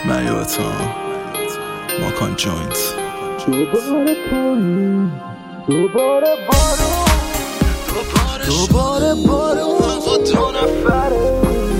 مریوتا ماکان جوینت دوباره بارون دوباره بارون با تو نفره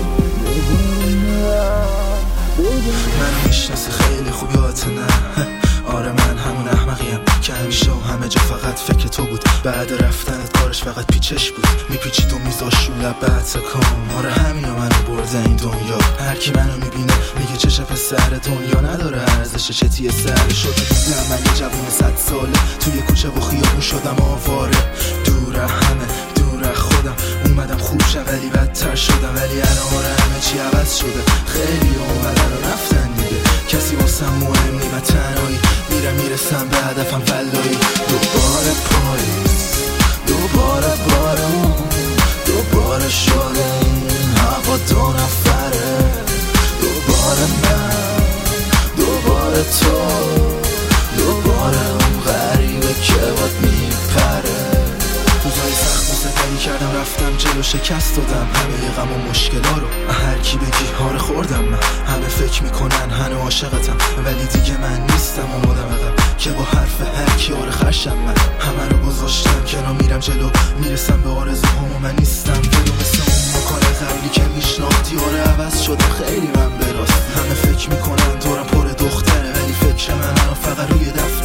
من میشناسه خیلی خوب یادت نه آره من همون احمقیم که همیشه و همه جا فقط فکر تو بود. بعد رفتنت کارش فقط پیچش بود، میپیچید و میذاش رو لبت تکام. آره همینا منو برده این دنیا. هر کی منو میبینه میگه چه شب سر دنیا نداره ارزش چتیه سر شد. دیدم من یه جوون 100 ساله توی کوچه و خیابون شدم آواره، دور همه دور خودم اومدم خوب شم ولی بدتر شدم. ولی الان آره همه چی عوض شده، خیلی اومدن و رفتن دیگه، کسی واسم مهم نی. من تنهایی میرسم به هدفم ولایی. دوباره پاییز دوباره بارون دوباره شده این هوا دو نفره. دوباره من دوباره تو دوباره اون غریبه که باد میپره. روزای سخت و سفری کردم رفتم جلو شکست دادم همه غم و مشکلا رو. هر کی بگی هاره خوردم من، همه فکر میکنن هنو عاشقتم ولی دیگه من نیستم. اومدم عقب که با حرف هر کی آره خرشم. من همه رو گذاشتم کنار میرم جلو میرسم به آرزوهام و من نیستم جلو مثل اون مکان قبلی که میشناختی. آره عوض شدم خیلی من براست، همه فکر میکنن دورم پر دختره ولی فکر من الان فقط روی دفتر.